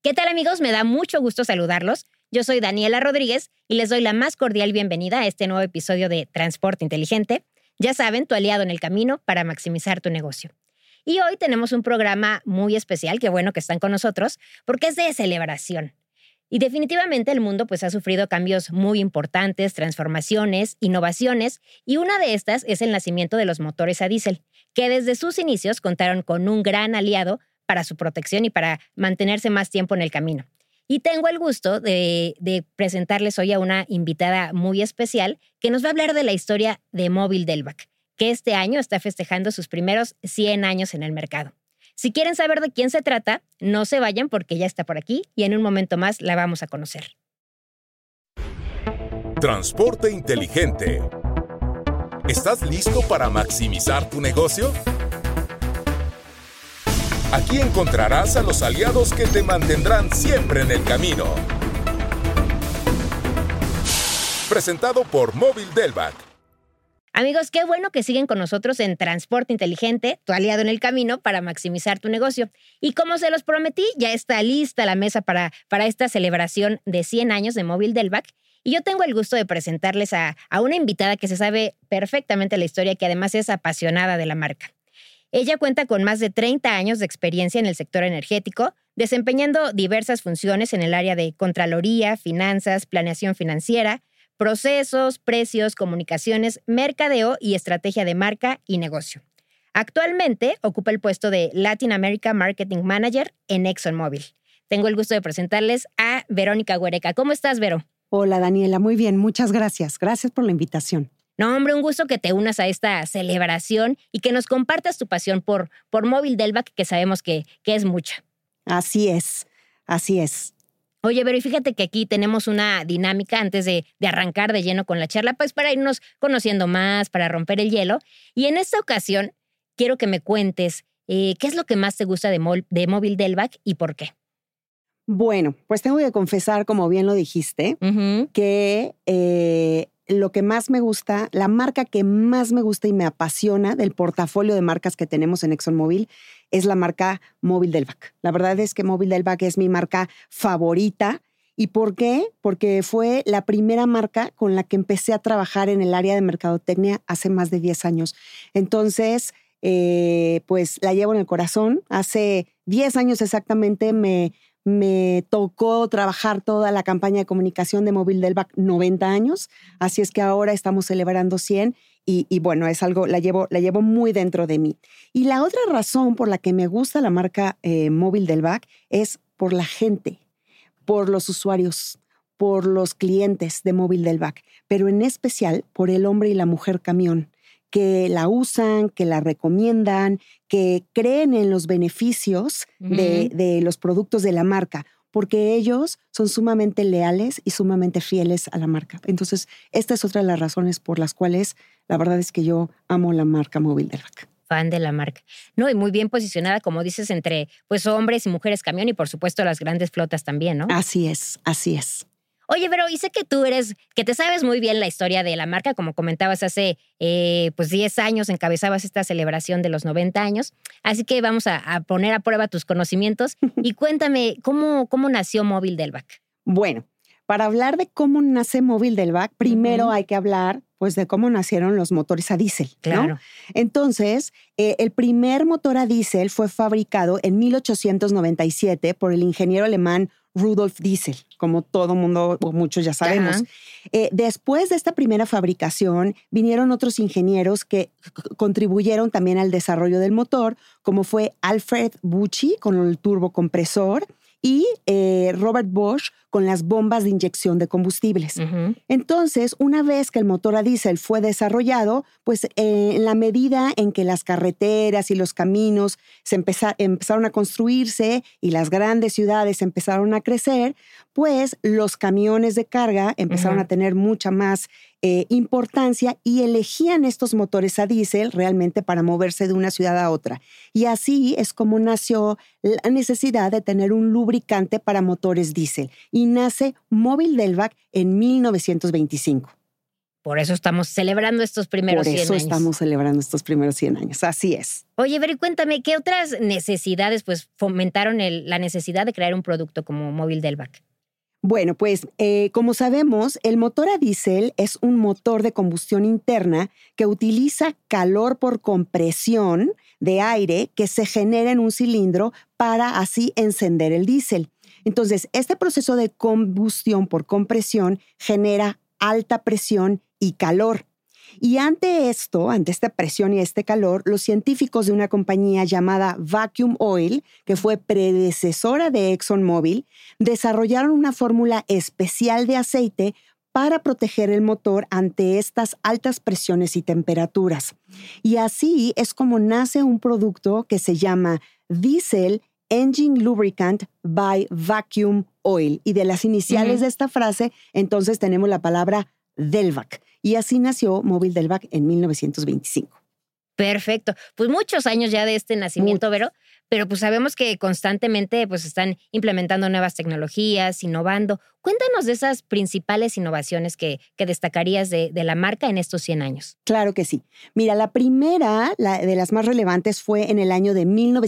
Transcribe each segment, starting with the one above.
¿Qué tal, amigos? Me da mucho gusto saludarlos. Yo soy Daniela Rodríguez y les doy la más cordial bienvenida a este nuevo episodio de Transporte Inteligente. Ya saben, tu aliado en el camino para maximizar tu negocio. Y hoy tenemos un programa muy especial, qué bueno que están con nosotros, porque es de celebración. Y definitivamente el mundo ha sufrido cambios muy importantes, transformaciones, innovaciones, y una de estas es el nacimiento de los motores a diésel, que desde sus inicios contaron con un gran aliado para su protección y para mantenerse más tiempo en el camino. Y tengo el gusto de presentarles hoy a una invitada muy especial que nos va a hablar de la historia de Móvil Delvac, que este año está festejando sus primeros 100 años en el mercado. Si quieren saber de quién se trata, no se vayan porque ya está por aquí y en un momento más la vamos a conocer. Transporte inteligente. ¿Estás listo para maximizar tu negocio? Aquí encontrarás a los aliados que te mantendrán siempre en el camino. Presentado por Móvil Delvac. Amigos, qué bueno que siguen con nosotros en Transporte Inteligente, tu aliado en el camino para maximizar tu negocio. Y como se los prometí, ya está lista la mesa para esta celebración de 100 años de Móvil Delvac. Y yo tengo el gusto de presentarles a una invitada que se sabe perfectamente la historia y que además es apasionada de la marca. Ella cuenta con más de 30 años de experiencia en el sector energético, desempeñando diversas funciones en el área de contraloría, finanzas, planeación financiera, procesos, precios, comunicaciones, mercadeo y estrategia de marca y negocio. Actualmente ocupa el puesto de Latin America Marketing Manager en ExxonMobil. Tengo el gusto de presentarles a Verónica Güereca. ¿Cómo estás, Vero? Hola, Daniela. Muy bien. Muchas gracias. Gracias por la invitación. No, hombre, un gusto que te unas a esta celebración y que nos compartas tu pasión por Móvil Delvac, que sabemos que es mucha. Así es, así es. Oye, pero y fíjate que aquí tenemos una dinámica antes de arrancar de lleno con la charla, pues para irnos conociendo más, para romper el hielo. Y en esta ocasión quiero que me cuentes qué es lo que más te gusta de Móvil Delvac y por qué. Bueno, pues tengo que confesar, como bien lo dijiste, que lo que más me gusta, la marca que más me gusta y me apasiona del portafolio de marcas que tenemos en ExxonMobil es la marca Móvil Delvac. La verdad es que Móvil Delvac es mi marca favorita. ¿Y por qué? Porque fue la primera marca con la que empecé a trabajar en el área de mercadotecnia hace más de 10 años. Entonces, pues la llevo en el corazón. Hace 10 años exactamente me tocó trabajar toda la campaña de comunicación de Móvil Delvac 90 años, así es que ahora estamos celebrando 100 y bueno, es algo, la llevo muy dentro de mí. Y la otra razón por la que me gusta la marca Móvil Delvac es por la gente, por los usuarios, por los clientes de Móvil Delvac, pero en especial por el hombre y la mujer camión, que la usan, que la recomiendan, que creen en los beneficios de los productos de la marca, porque ellos son sumamente leales y sumamente fieles a la marca. Entonces, esta es otra de las razones por las cuales la verdad es que yo amo la marca Móvil Delvac. Fan de la marca. No, y muy bien posicionada, como dices, entre pues hombres y mujeres camión y por supuesto las grandes flotas también, ¿no? Así es, así es. Oye, Vero, y sé que que te sabes muy bien la historia de la marca, como comentabas hace 10 años encabezabas esta celebración de los 90 años, así que vamos a poner a prueba tus conocimientos y cuéntame, ¿cómo nació Móvil Delvac? Bueno, para hablar de cómo nace Móvil Delvac, primero hay que hablar pues de cómo nacieron los motores a diésel, claro, ¿no? Entonces, el primer motor a diésel fue fabricado en 1897 por el ingeniero alemán Rudolf Diesel, como todo mundo o muchos ya sabemos. Después de esta primera fabricación, vinieron otros ingenieros que contribuyeron también al desarrollo del motor, como fue Alfred Bucci con el turbocompresor y Robert Bosch con las bombas de inyección de combustibles. Entonces, una vez que el motor a diésel fue desarrollado, pues en la medida en que las carreteras y los caminos empezaron a construirse y las grandes ciudades empezaron a crecer, pues los camiones de carga empezaron a tener mucha más importancia y elegían estos motores a diésel realmente para moverse de una ciudad a otra. Y así es como nació la necesidad de tener un lubricante para motores diésel. Y nace Móvil Delvac en 1925. Por eso estamos celebrando estos primeros 100 años. Por eso estamos celebrando estos primeros 100 años, así es. Oye, pero cuéntame, ¿qué otras necesidades pues fomentaron la necesidad de crear un producto como Móvil Delvac? Bueno, pues como sabemos, el motor a diésel es un motor de combustión interna que utiliza calor por compresión de aire que se genera en un cilindro para así encender el diésel. Entonces, este proceso de combustión por compresión genera alta presión y calor. Y ante esta presión y este calor, los científicos de una compañía llamada Vacuum Oil, que fue predecesora de ExxonMobil, desarrollaron una fórmula especial de aceite para proteger el motor ante estas altas presiones y temperaturas. Y así es como nace un producto que se llama Diesel Engine Lubricant by Vacuum Oil. Y de las iniciales de esta frase, entonces tenemos la palabra Delvac. Y así nació Móvil Delvac en 1925. Perfecto. Pues muchos años ya de este nacimiento, Vero, pero pues sabemos que constantemente pues están implementando nuevas tecnologías, innovando. Cuéntanos de esas principales innovaciones que destacarías de la marca en estos 100 años. Claro que sí. Mira, la primera, de las más relevantes, fue en el año de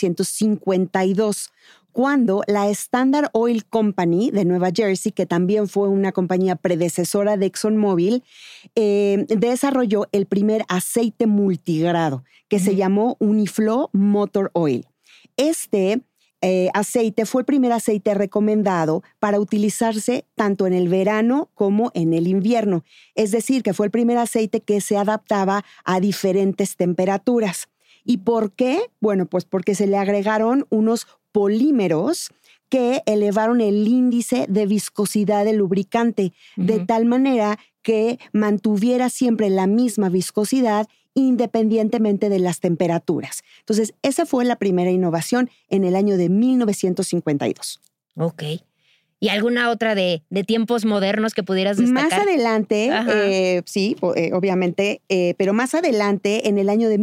1952, cuando la Standard Oil Company de Nueva Jersey, que también fue una compañía predecesora de ExxonMobil, desarrolló el primer aceite multigrado que se llamó Uniflow Motor Oil. Este aceite fue el primer aceite recomendado para utilizarse tanto en el verano como en el invierno. Es decir, que fue el primer aceite que se adaptaba a diferentes temperaturas. ¿Y por qué? Bueno, pues porque se le agregaron unos polímeros que elevaron el índice de viscosidad del lubricante, de tal manera que mantuviera siempre la misma viscosidad independientemente de las temperaturas. Entonces, esa fue la primera innovación en el año de 1952. Ok. ¿Y alguna otra de tiempos modernos que pudieras destacar? Más adelante, sí, obviamente, pero más adelante, en el año de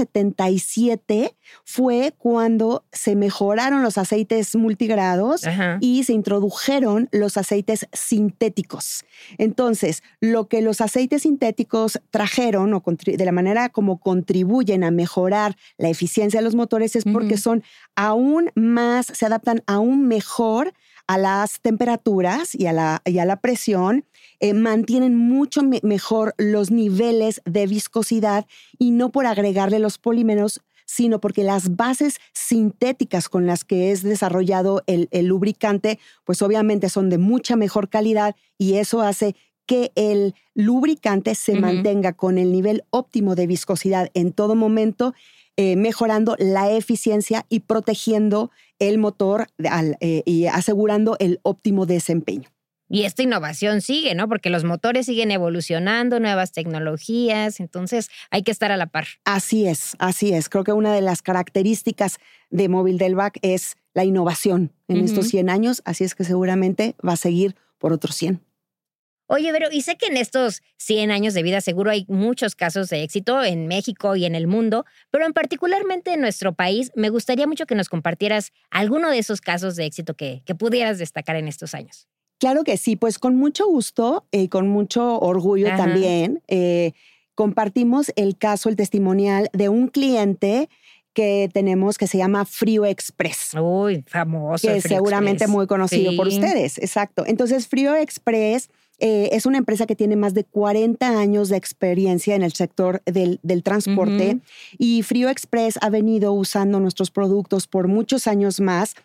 1977, fue cuando se mejoraron los aceites multigrados y se introdujeron los aceites sintéticos. Entonces, lo que los aceites sintéticos trajeron, o de la manera como contribuyen a mejorar la eficiencia de los motores, es porque son aún más, se adaptan aún mejor a las temperaturas y a la presión, mantienen mucho mejor los niveles de viscosidad, y no por agregarle los polímeros, sino porque las bases sintéticas con las que es desarrollado el lubricante, pues obviamente son de mucha mejor calidad, y eso hace que el lubricante se mantenga con el nivel óptimo de viscosidad en todo momento, mejorando la eficiencia y protegiendo el motor y asegurando el óptimo desempeño. Y esta innovación sigue, ¿no? Porque los motores siguen evolucionando, nuevas tecnologías, entonces hay que estar a la par. Así es, así es. Creo que una de las características de Móvil Delvac es la innovación en estos 100 años, así es que seguramente va a seguir por otros 100. Oye, Vero, y sé que en estos 100 años de vida seguro hay muchos casos de éxito en México y en el mundo, pero en particularmente en nuestro país, me gustaría mucho que nos compartieras alguno de esos casos de éxito que pudieras destacar en estos años. Claro que sí, pues con mucho gusto y con mucho orgullo también compartimos el testimonial de un cliente que tenemos que se llama Frío Express. Uy, famoso. Que seguramente muy conocido por ustedes, exacto. Entonces, Frío Express es una empresa que tiene más de 40 años de experiencia en el sector del transporte, y Frío Express ha venido usando nuestros productos por muchos años más,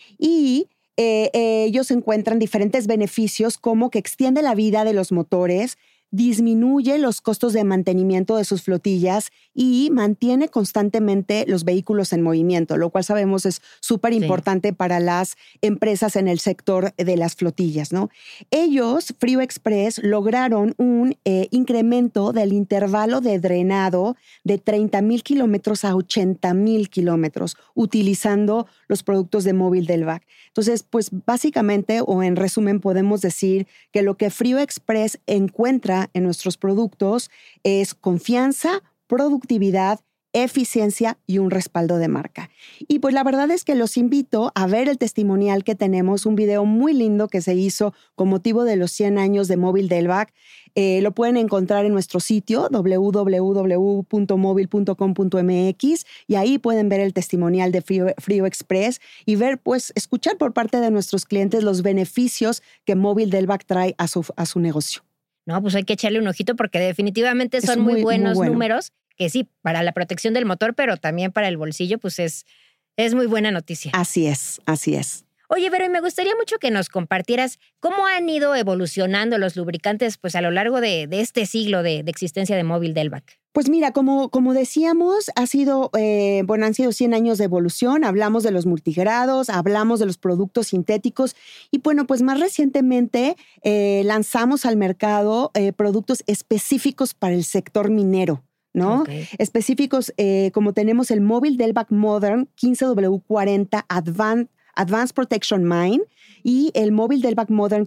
y ellos encuentran diferentes beneficios, como que extiende la vida de los motores, disminuye los costos de mantenimiento de sus flotillas y mantiene constantemente los vehículos en movimiento, lo cual sabemos es súper importante para las empresas en el sector de las flotillas, ¿no? Ellos, Frío Express, lograron un incremento del intervalo de drenado de 30,000 kilómetros a 80,000 kilómetros utilizando los productos de Móvil Delvac. Entonces, pues básicamente, o en resumen, podemos decir que lo que Frío Express encuentra en nuestros productos es confianza, productividad, eficiencia y un respaldo de marca. Y pues la verdad es que los invito a ver el testimonial que tenemos, un video muy lindo que se hizo con motivo de los 100 años de Móvil Delvac. Lo pueden encontrar en nuestro sitio www.mobil.com.mx y ahí pueden ver el testimonial de Frío Express y ver, pues, escuchar por parte de nuestros clientes los beneficios que Móvil Delvac trae a su negocio. No, pues hay que echarle un ojito porque definitivamente son muy buenos números, que sí, para la protección del motor, pero también para el bolsillo, pues es muy buena noticia. Así es, así es. Oye, Vero, y me gustaría mucho que nos compartieras cómo han ido evolucionando los lubricantes pues a lo largo de este siglo de existencia de Móvil Delvac. Pues mira, como decíamos, han sido 100 años de evolución. Hablamos de los multigrados, hablamos de los productos sintéticos y bueno, pues más recientemente lanzamos al mercado productos específicos para el sector minero, ¿no? Okay. Específicos como tenemos el Móvil Delvac Modern 15W40 Advanced Protection Mine y el Móvil Delvac Modern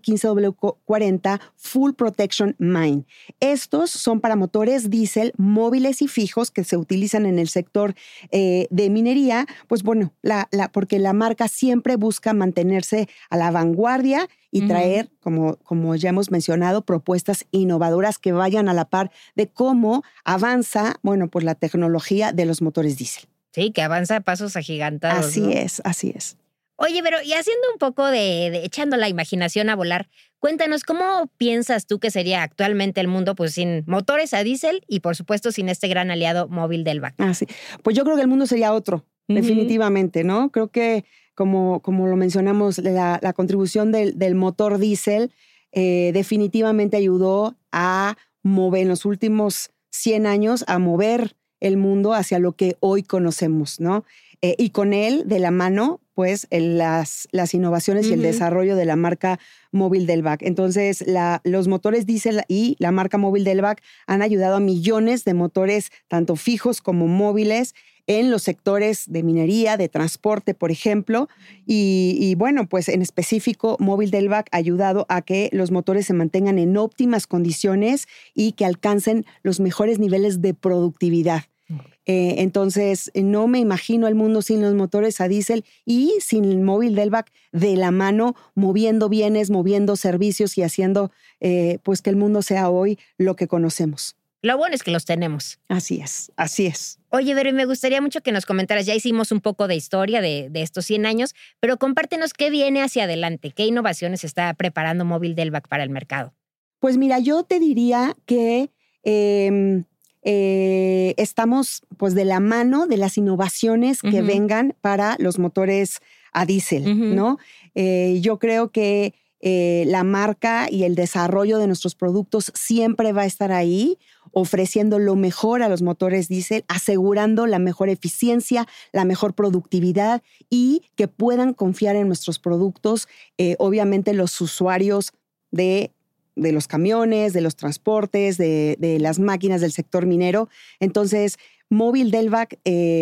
15W40 Full Protection Mine. Estos son para motores diésel móviles y fijos que se utilizan en el sector de minería, pues bueno, porque la marca siempre busca mantenerse a la vanguardia y traer, como ya hemos mencionado, propuestas innovadoras que vayan a la par de cómo avanza, bueno, pues la tecnología de los motores diésel. Sí, que avanza a pasos agigantados. Así es, así es. Oye, pero y haciendo un poco de echando la imaginación a volar, cuéntanos, ¿cómo piensas tú que sería actualmente el mundo pues sin motores a diésel y por supuesto sin este gran aliado Móvil Delvac? Sí. Pues yo creo que el mundo sería otro, definitivamente, ¿no? Creo que como lo mencionamos, la contribución del motor diésel definitivamente ayudó a mover en los últimos 100 años, a mover el mundo hacia lo que hoy conocemos, ¿no? Y con él, de la mano, pues las innovaciones y el desarrollo de la marca Móvil Delvac. Entonces, los motores diésel y la marca Móvil Delvac han ayudado a millones de motores, tanto fijos como móviles, en los sectores de minería, de transporte, por ejemplo. Y bueno, pues en específico, Móvil Delvac ha ayudado a que los motores se mantengan en óptimas condiciones y que alcancen los mejores niveles de productividad. Entonces, no me imagino el mundo sin los motores a diésel y sin el Móvil Delvac de la mano, moviendo bienes, moviendo servicios y haciendo pues que el mundo sea hoy lo que conocemos. Lo bueno es que los tenemos. Así es, así es. Oye, Vero, y me gustaría mucho que nos comentaras, ya hicimos un poco de historia de estos 100 años, pero compártenos qué viene hacia adelante, qué innovaciones está preparando Móvil Delvac para el mercado. Pues mira, yo te diría que estamos pues de la mano de las innovaciones que vengan para los motores a diésel, ¿no? Yo creo que la marca y el desarrollo de nuestros productos siempre va a estar ahí, ofreciendo lo mejor a los motores diésel, asegurando la mejor eficiencia, la mejor productividad y que puedan confiar en nuestros productos, obviamente los usuarios de los camiones, de los transportes, de las máquinas del sector minero. Entonces, Móvil Delvac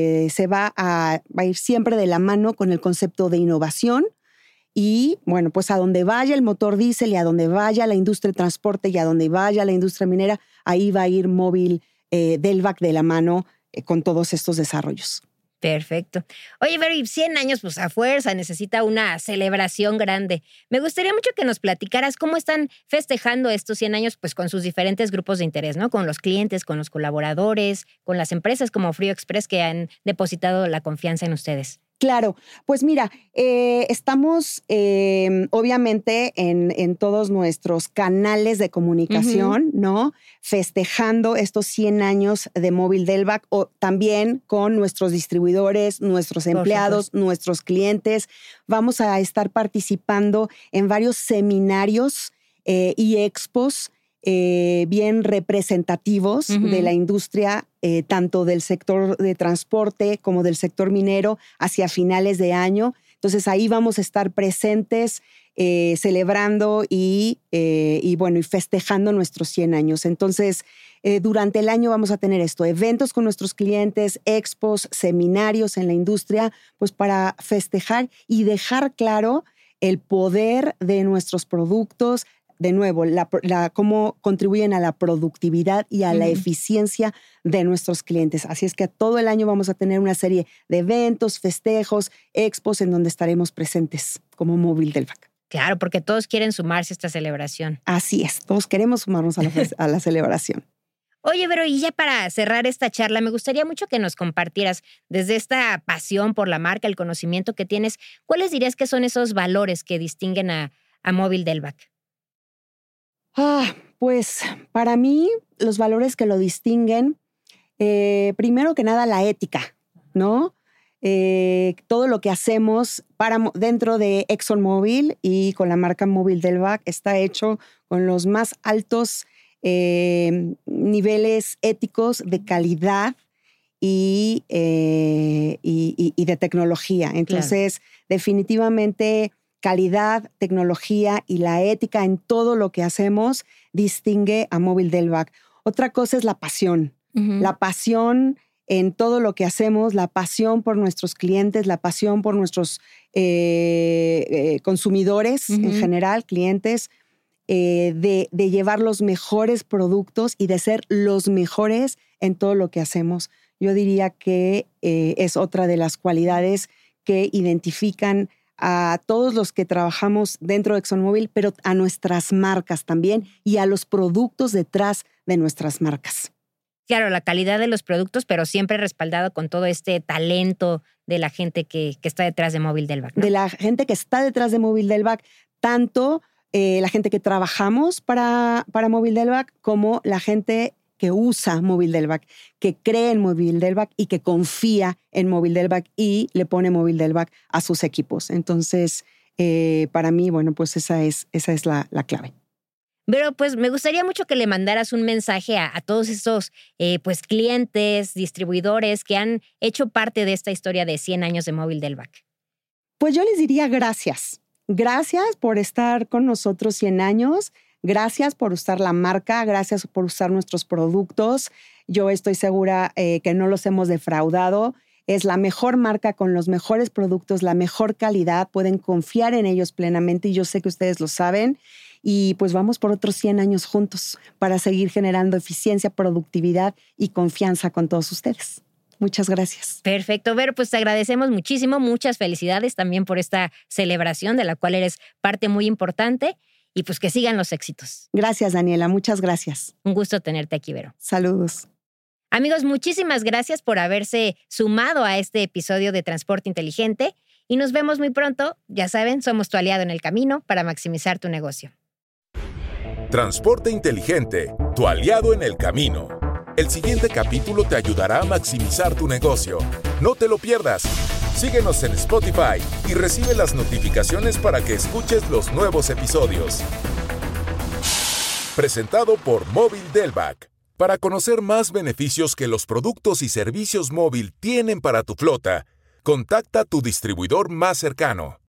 va a ir siempre de la mano con el concepto de innovación y, bueno, pues a donde vaya el motor diésel y a donde vaya la industria de transporte y a donde vaya la industria minera, ahí va a ir Móvil Delvac de la mano con todos estos desarrollos. Perfecto. Oye, Vero, y 100 años, pues a fuerza necesita una celebración grande. Me gustaría mucho que nos platicaras cómo están festejando estos 100 años, pues con sus diferentes grupos de interés, ¿no? Con los clientes, con los colaboradores, con las empresas como Frío Express que han depositado la confianza en ustedes. Claro, pues mira, estamos obviamente en todos nuestros canales de comunicación, ¿no? Festejando estos 100 años de Móvil Delvac, o también con nuestros distribuidores, nuestros empleados, nuestros clientes. Vamos a estar participando en varios seminarios y expos bien representativos de la industria, tanto del sector de transporte como del sector minero hacia finales de año. Entonces ahí vamos a estar presentes celebrando y festejando nuestros 100 años. Entonces, durante el año vamos a tener eventos con nuestros clientes, expos, seminarios en la industria, pues para festejar y dejar claro el poder de nuestros productos, de nuevo, cómo contribuyen a la productividad y a la eficiencia de nuestros clientes. Así es que todo el año vamos a tener una serie de eventos, festejos, expos en donde estaremos presentes como Móvil Delvac. Claro, porque todos quieren sumarse a esta celebración. Así es, todos queremos sumarnos a la celebración. Oye, Vero, y ya para cerrar esta charla, me gustaría mucho que nos compartieras desde esta pasión por la marca, el conocimiento que tienes, ¿cuáles dirías que son esos valores que distinguen a Móvil Delvac? Pues para mí los valores que lo distinguen, primero que nada la ética, ¿no? Todo lo que hacemos dentro de ExxonMobil y con la marca Móvil Delvac está hecho con los más altos niveles éticos de calidad y de tecnología. Entonces, definitivamente calidad, tecnología y la ética en todo lo que hacemos distingue a Móvil Delvac. Otra cosa es la pasión. La pasión en todo lo que hacemos, la pasión por nuestros clientes, la pasión por nuestros consumidores en general, clientes, de llevar los mejores productos y de ser los mejores en todo lo que hacemos. Yo diría que es otra de las cualidades que identifican a todos los que trabajamos dentro de ExxonMobil, pero a nuestras marcas también y a los productos detrás de nuestras marcas. Claro, la calidad de los productos, pero siempre respaldado con todo este talento de la gente que está detrás de Móvil Delvac, ¿no? De la gente que está detrás de Móvil Delvac, tanto la gente que trabajamos para Móvil Delvac como la gente que usa Móvil Delvac, que cree en Móvil Delvac y que confía en Móvil Delvac y le pone Móvil Delvac a sus equipos. Entonces, para mí, bueno, pues esa es la clave. Pero pues me gustaría mucho que le mandaras un mensaje a todos estos pues clientes, distribuidores que han hecho parte de esta historia de 100 años de Móvil Delvac. Pues yo les diría gracias. Gracias por estar con nosotros 100 años. Gracias por usar la marca. Gracias por usar nuestros productos. Yo estoy segura que no los hemos defraudado. Es la mejor marca con los mejores productos, la mejor calidad. Pueden confiar en ellos plenamente y yo sé que ustedes lo saben. Y pues vamos por otros 100 años juntos para seguir generando eficiencia, productividad y confianza con todos ustedes. Muchas gracias. Perfecto, Vero, pues te agradecemos muchísimo. Muchas felicidades también por esta celebración de la cual eres parte muy importante y pues que sigan los éxitos. Gracias, Daniela. Muchas gracias. Un gusto tenerte aquí, Vero. Saludos. Amigos, muchísimas gracias por haberse sumado a este episodio de Transporte Inteligente y nos vemos muy pronto. Ya saben, somos tu aliado en el camino para maximizar tu negocio. Transporte Inteligente, tu aliado en el camino. El siguiente capítulo te ayudará a maximizar tu negocio. No te lo pierdas. Síguenos en Spotify y recibe las notificaciones para que escuches los nuevos episodios. Presentado por Móvil Delvac. Para conocer más beneficios que los productos y servicios móvil tienen para tu flota, contacta a tu distribuidor más cercano.